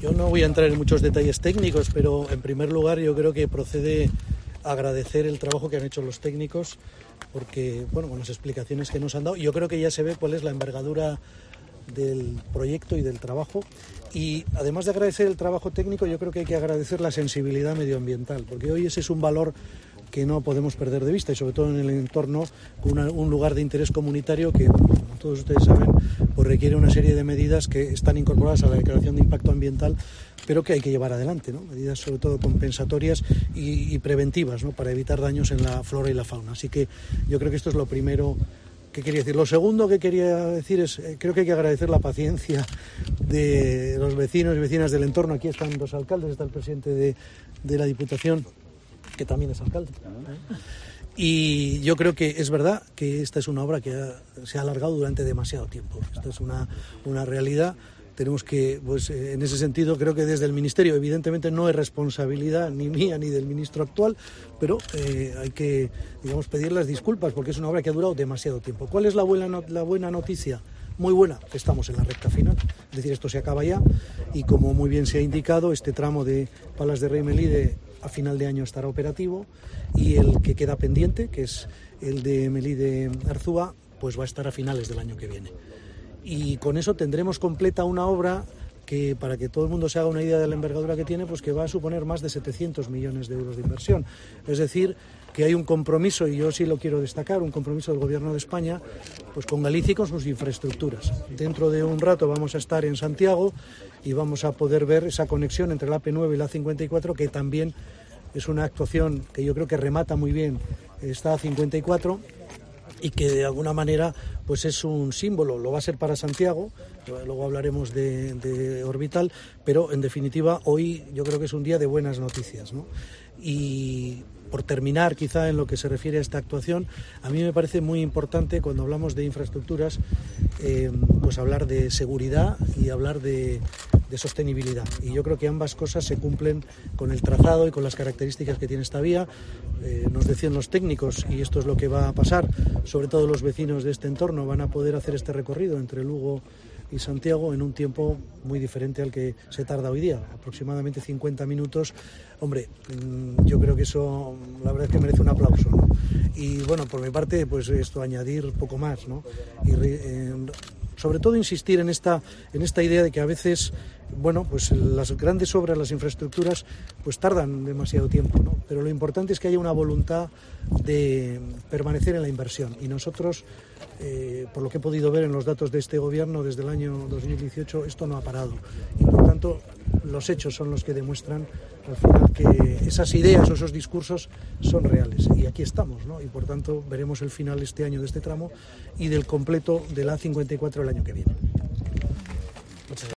Yo no voy a entrar en muchos detalles técnicos, pero en primer lugar yo creo que procede agradecer el trabajo que han hecho los técnicos, porque bueno, con las explicaciones que nos han dado, yo creo que ya se ve cuál es la envergadura del proyecto y del trabajo. Y además de agradecer el trabajo técnico, yo creo que hay que agradecer la sensibilidad medioambiental, porque hoy ese es un valor que no podemos perder de vista, y sobre todo en el entorno, un lugar de interés comunitario que, como todos ustedes saben, pues requiere una serie de medidas que están incorporadas a la declaración de impacto ambiental, pero que hay que llevar adelante, ¿no? Medidas sobre todo compensatorias y preventivas, ¿no? Para evitar daños en la flora y la fauna. Así que yo creo que esto es lo primero que quería decir. Lo segundo que quería decir es, creo que hay que agradecer la paciencia de los vecinos y vecinas del entorno. Aquí están dos alcaldes, está el presidente de la Diputación, que también es alcalde. Y yo creo que es verdad que esta es una obra que se ha alargado durante demasiado tiempo. Esta es una realidad. Tenemos que, pues en ese sentido, creo que desde el Ministerio, evidentemente no es responsabilidad ni mía ni del ministro actual, pero hay que, digamos, pedir las disculpas porque es una obra que ha durado demasiado tiempo. ¿Cuál es la buena noticia? Muy buena, que estamos en la recta final, es decir, esto se acaba ya y como muy bien se ha indicado, este tramo de Palas de Rey Melide a final de año estará operativo y el que queda pendiente, que es el de Melide Arzúa, pues va a estar a finales del año que viene. Y con eso tendremos completa una obra que, para que todo el mundo se haga una idea de la envergadura que tiene, pues que va a suponer más de 700 millones de euros de inversión. Es decir, que hay un compromiso, y yo sí lo quiero destacar, un compromiso del Gobierno de España, pues con Galicia y con sus infraestructuras. Dentro de un rato vamos a estar en Santiago y vamos a poder ver esa conexión entre la AP9 y la 54, que también es una actuación que yo creo que remata muy bien esta 54 y que de alguna manera pues es un símbolo, lo va a ser para Santiago, luego hablaremos de Orbital, pero en definitiva hoy yo creo que es un día de buenas noticias, ¿no? Y por terminar, quizá en lo que se refiere a esta actuación, a mí me parece muy importante cuando hablamos de infraestructuras, pues hablar de seguridad y hablar de sostenibilidad. Y yo creo que ambas cosas se cumplen con el trazado y con las características que tiene esta vía. Nos decían los técnicos, y esto es lo que va a pasar, sobre todo los vecinos de este entorno van a poder hacer este recorrido entre Lugo y Santiago en un tiempo muy diferente al que se tarda hoy día, aproximadamente 50 minutos. Hombre, yo creo que eso la verdad es que merece un aplauso, ¿no? Y bueno, por mi parte, pues esto, añadir poco más, ¿no? Y sobre todo insistir en esta idea de que a veces, bueno, pues las grandes obras, las infraestructuras, pues tardan demasiado tiempo, ¿no? Pero lo importante es que haya una voluntad de permanecer en la inversión. Y nosotros, por lo que he podido ver en los datos de este gobierno, desde el año 2018, esto no ha parado. Y por tanto, los hechos son los que demuestran al final que esas ideas o esos discursos son reales. Y aquí estamos, ¿no? Y por tanto, veremos el final este año de este tramo y del completo de la A54 el año que viene.